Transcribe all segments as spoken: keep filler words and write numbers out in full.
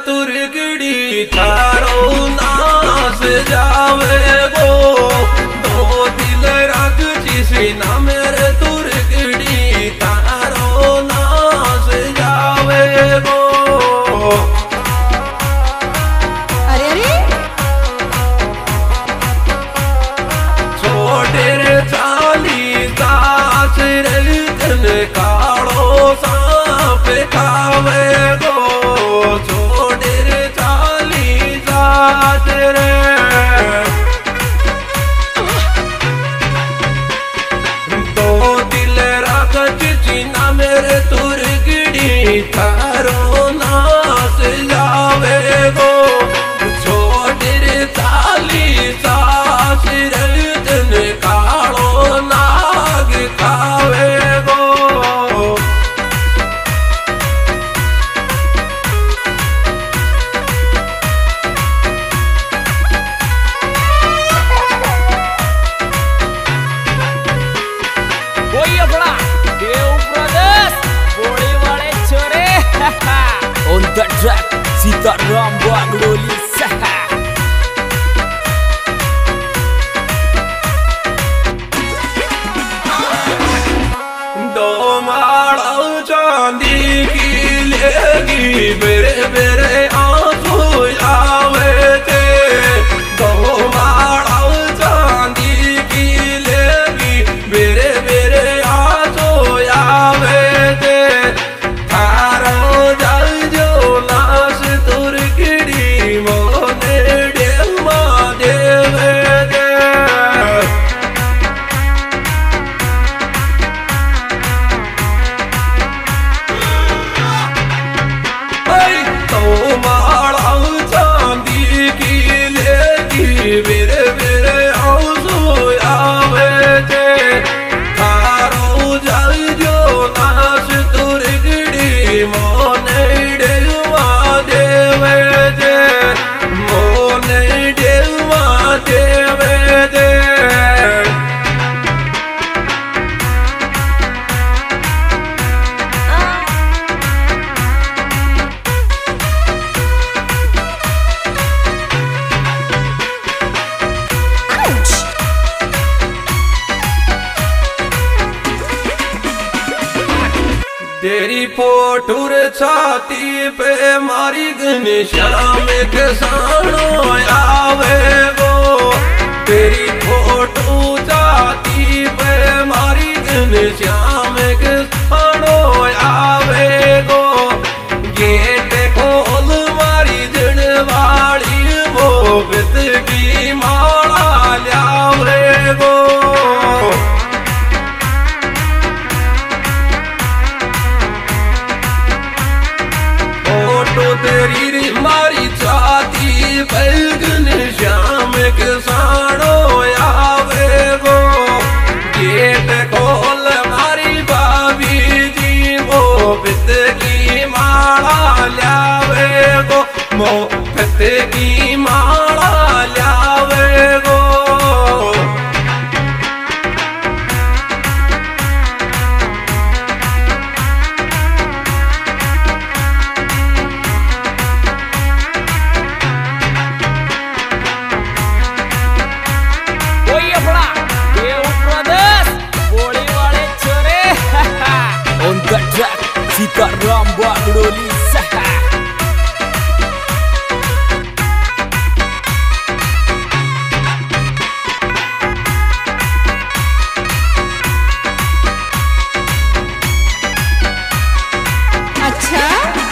तुरगड़ी थारो नास जावे गो दो दिल रख जिसी ना मेरे तुरगड़ी थारो नास जावे गो। अरे अरे छोटे रे चाली दास रे तन कालो सांप खावे गो छोटे रे चाली दास रे दो दिल रख चिना मेरे तुरगड़ी थारो नास जावे गो छोटे रे चाली दास रे तन कालो नाग खावे गो। On the track, Sita Rambo Agloli Saha. दो माला चांदी की लेगी बेरे बेरे आंसू आवे थे दो माला चांदी की लेगी बेरे बेरे आंसू आवे थे थारो जल जो लाश तुरगड़ी मोने डेमा देवे दे तो माला चांदी की लेगी बेरे बेरे आंसू आवे थे थारो जल जो लाश तुरगड़ी मोने डेवा देवे दे मोने डेवा देवे दे। तेरी पोटुर छाती पे मारी घनश्याम किसानो आवे गो तेरी फोटो छाती पे मारी घनश्याम किसानो आवे गो गेट खोल मारी जनवाड़ी वो बित की माला ल्यावे गो। फोटो तेरी मारी छाती बैगन श्याम किसानो आवे गो गेट खोल मारी भाभी जी वो बित की माला ल्यावे गो मो बित की माला ल्यावे गो। On the track, Sita Rambo Agloli Saha. अच्छा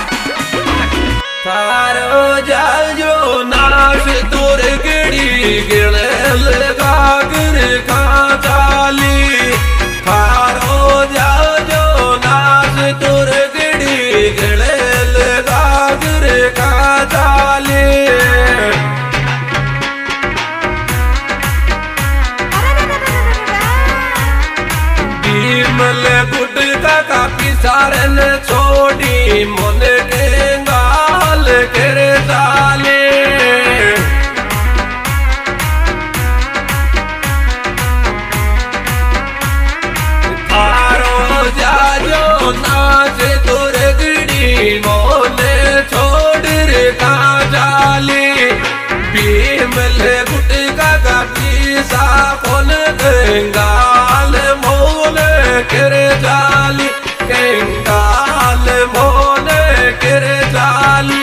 थारो जल जो नाश तुरगड़ी गिले लगा गिर खा चाली थारो जल जो नाश तुरगड़ी गिले लगा गिर खा चाली भीमल गुटका का पिसारन छोड़ी मन के गाल कर डाले थारो जाजो नाच तुरगड़ी मोले छोड़ रे का कंगाल मोले करे जाली कंगाल मोले करे जाली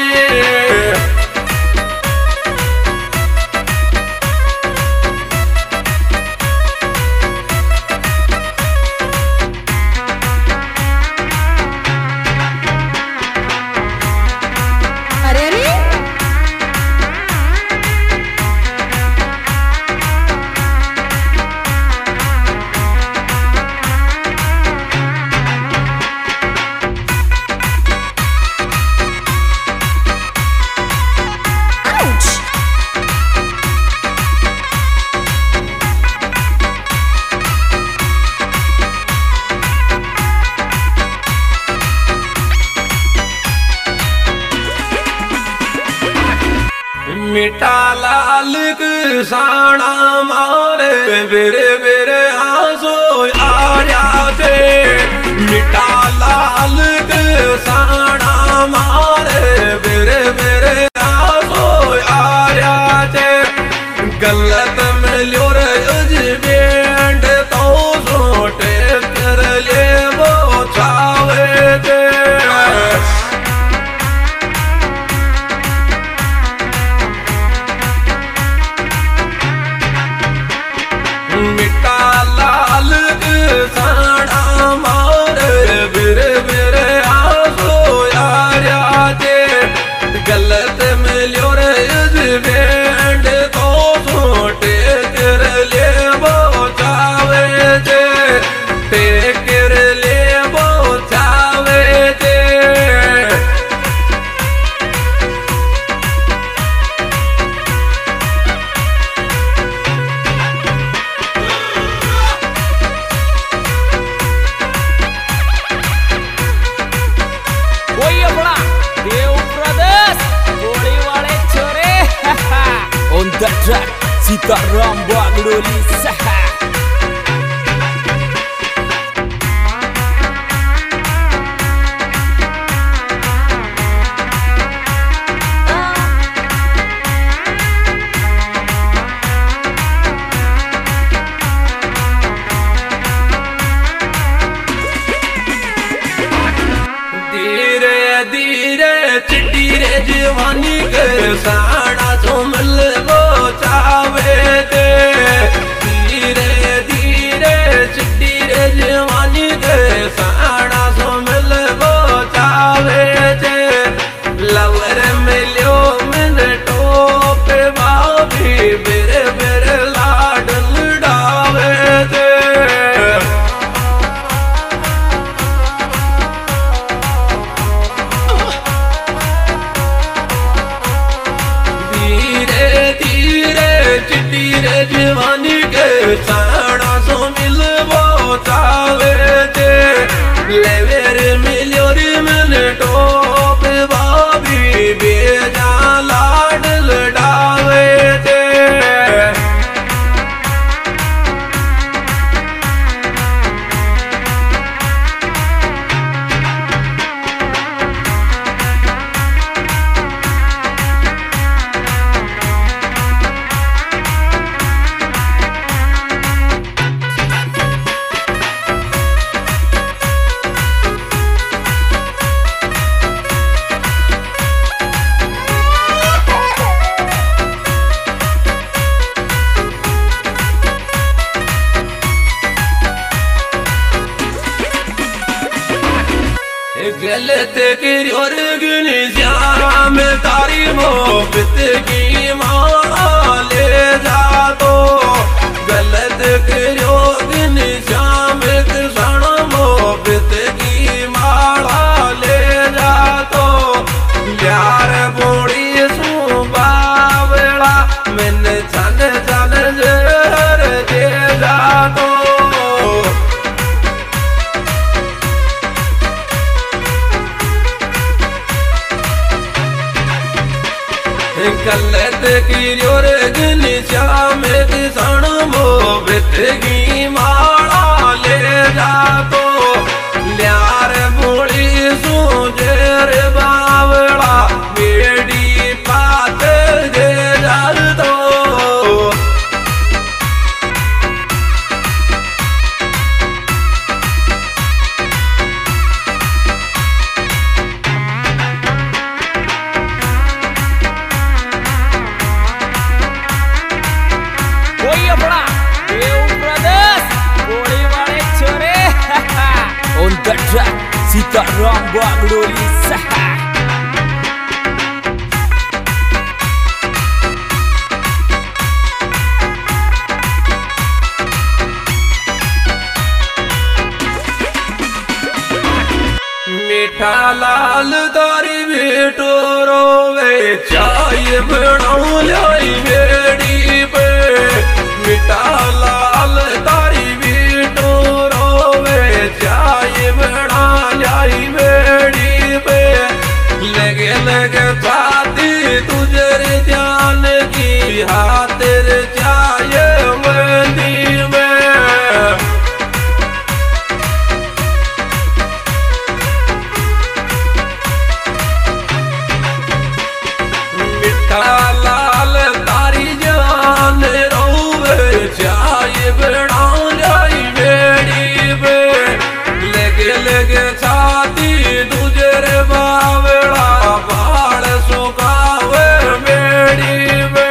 मिठा लाल साणा मारे बेरे बेरे आंसू आर्या थे मिठा लाल साणा मारे बेरे बेरे आंसू आर्या थे गलत मिलो रेंड तो सोटे कर ले वो छावे थे मिठा लाल साणा मारे बेरे बेरे आंसू आर्या थे गलत मिलो रेंड तो सोटे कर ले वो छावे थे कर ले वो छावे थे On the track, Sitaram Bagdoli Saha. धीरे धीरे चिट्टी रे जवानी के साड़ा सो मिल वो चावे थे धीरे धीरे चिट्टी रे जवानी के साड़ा सो मिल वो चावे थे लवर मिलो मिनटो पे बाबी बेरे बेरे लाड लड़ावे थे चिट्टी रे जवानी के साड़ा सो मिल वो चावे थे लेवेर मिलोरी मिनटो पे बाबी बेजा लाड लड़ावे थे गलत किरोर गुनी श्याम तारी मोहब्बत की माँ ले जा तो गलत किरोर गुनी श्याम कृष्ण मोहब्बत की माला ले जा तो यार बोड़ी सू बावड़ा मैंने चन चन जहर दे जा तो गलत किरोर गुनी श्याम कृष्ण मोहब्बत की माला ले जा तो ल्यार बोली सूझेर बावड़ा बेड़ी पात दे जा तो Sitaram Bagloli Saha. मीठा लाल तारी बेटो रोवे चाय बनाऊं लाई बेड़ी पे। मीठा लाल तारी बेटो रोवे चाय बना लाई बेड़ी पे। लगे लगे छाती तुझे जान की हाथेर चाय मंदी में। लाल तारी जान रोवे चाय बना लाई बेड़ी पे। लगे लगे छाती तुझे रे बावड़ा बाल सुखावे बेड़ी पे।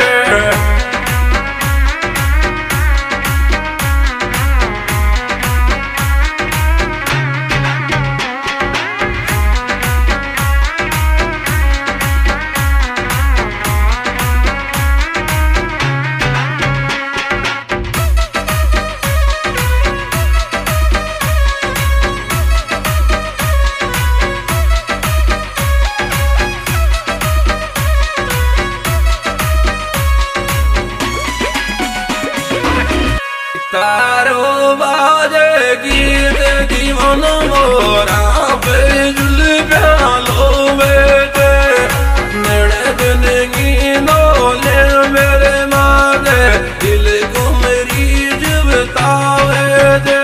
तारो बाजे गीत दीवान मोरा पे जुल प्यालो बेटे। नड़े दिन गिनो ले मेरे मागे दिल को मरीज बतावे दे।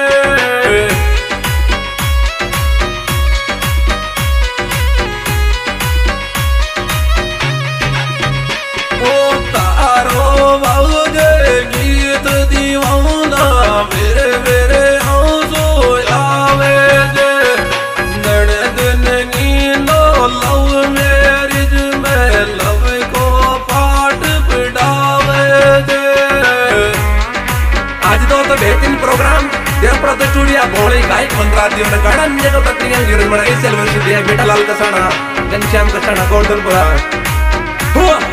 ओ तारो बाजे गीत दीवाना मेरे मेरे आंसू आवे दे। नड़े दिन गिनो लव मैरिज में लव को पाठ पढ़ावे दे। आज तो तो बेहतरीन प्रोग्राम देव प्रत स्टूडियो भोले गायक मंत्रा दियो न गणन जगह तकनीक गिरन बड़ा इस सेल्वर स्टूडियो बेटा लाल कसाना घनश्याम कसाना गोल्डनपुरा हुआ।